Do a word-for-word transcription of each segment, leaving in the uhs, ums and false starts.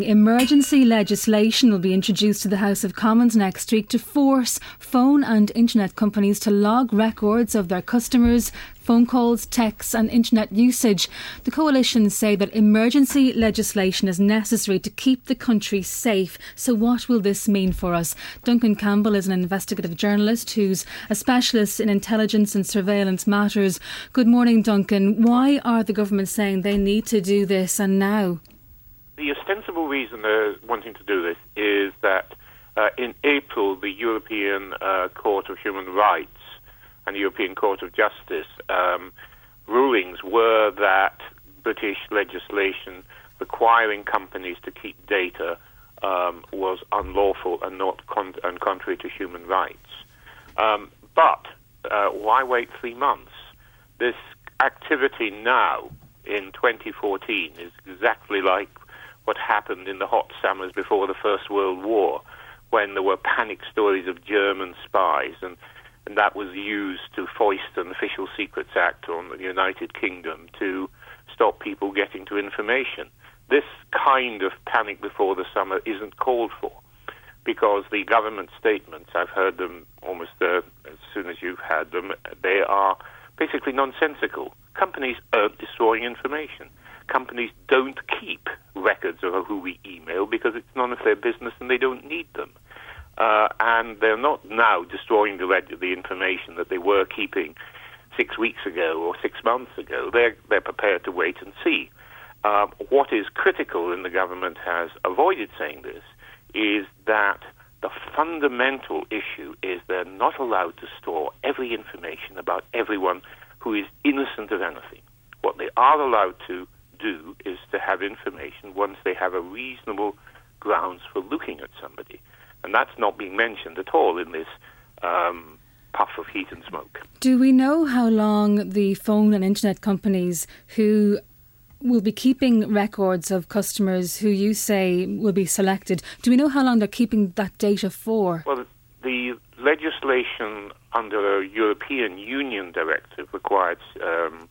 Emergency legislation will be introduced to the House of Commons next week to force phone and internet companies to log records of their customers' phone calls, texts and internet usage. The coalition say that emergency legislation is necessary to keep the country safe. So what will this mean for us? Duncan Campbell is an investigative journalist who's a specialist in intelligence and surveillance matters. Good morning, Duncan. Why are the government saying they need to do this and now? The ostensible reason they're wanting to do this is that uh, in April, the European uh, Court of Human Rights and the European Court of Justice um, rulings were that British legislation requiring companies to keep data um, was unlawful and not con- and contrary to human rights. Um, but uh, why wait three months? This activity now in twenty fourteen is exactly like what happened in the hot summers before the First World War, when there were panic stories of German spies, and, and that was used to foist an Official Secrets Act on the United Kingdom to stop people getting to information. This kind of panic before the summer isn't called for, because the government statements, I've heard them almost uh, as soon as you've had them, they are basically nonsensical. Companies aren't destroying information. Companies don't keep records of who we email because it's none of their business and they don't need them. Uh, and they're not now destroying the, leg- the information that they were keeping six weeks ago or six months ago. They're, they're prepared to wait and see. Um, what is critical, and the government has avoided saying this, is that the fundamental issue is they're not allowed to store every information about everyone who is innocent of anything. What they are allowed to do is to have information once they have a reasonable grounds for looking at somebody. And that's not being mentioned at all in this um, puff of heat and smoke. Do we know how long the phone and internet companies who will be keeping records of customers who you say will be selected, do we know how long they're keeping that data for? Well, the legislation under a European Union directive required um,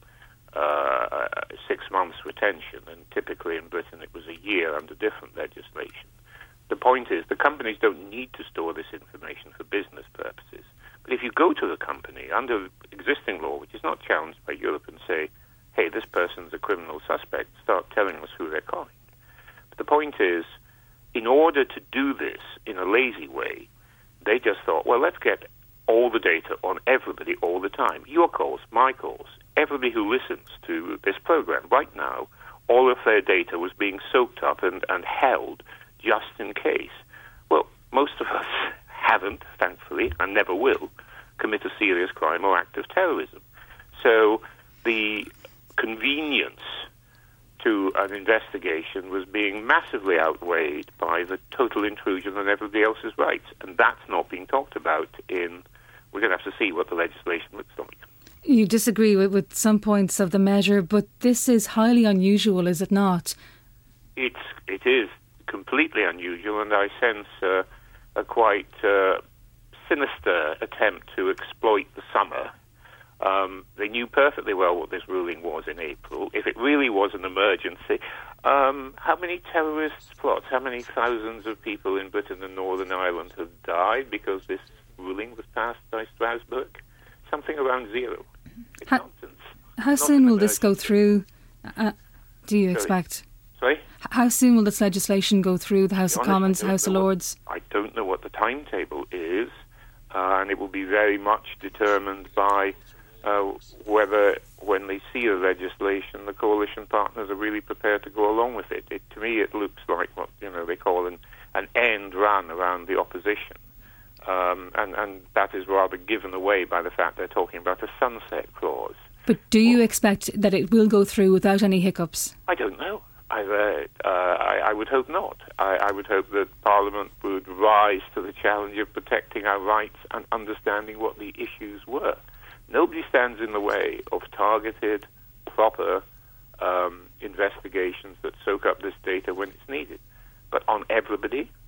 uh, six months retention, and typically in Britain it was a year under different legislation. The point is, the companies don't need to store this information for business purposes. But if you go to the company under existing law, which is not challenged by Europe, and say, hey, this person's a criminal suspect, start telling us who they're calling. But the point is, in order to do this in a lazy way, they just thought, well, let's get all the data on everybody all the time. Your calls, my calls, everybody who listens to this program right now, all of their data was being soaked up and, and held just in case. Well, most of us haven't, thankfully, and never will, commit a serious crime or act of terrorism. So the convenience to an investigation was being massively outweighed by the total intrusion on everybody else's rights. And that's not being talked about in... We're going to have to see what the legislation looks like. You disagree with, with some points of the measure, but this is highly unusual, is it not? It's, it is completely unusual, and I sense uh, a quite uh, sinister attempt to exploit the summer. Um, they knew perfectly well what this ruling was in April. If it really was an emergency, um, how many terrorist plots, how many thousands of people in Britain and Northern Ireland have died because this ruling was passed by Strasbourg? Something around zero. It's how, nonsense. How soon will this go through, uh, do you Sorry. expect? Sorry? How soon will this legislation go through the House of Commons, House of Lords? What, I don't know what the timetable is, uh, and it will be very much determined by uh, whether, when they see the legislation, the coalition partners are really prepared to go along with it. it to me, it looks like what you know they call an, an end run around the opposition. Um, and, and that is rather given away by the fact they're talking about a sunset clause. But do you well, expect that it will go through without any hiccups? I don't know. I, uh, uh, I, I would hope not. I, I would hope that Parliament would rise to the challenge of protecting our rights and understanding what the issues were. Nobody stands in the way of targeted, proper um, investigations that soak up this data when it's needed. But on everybody,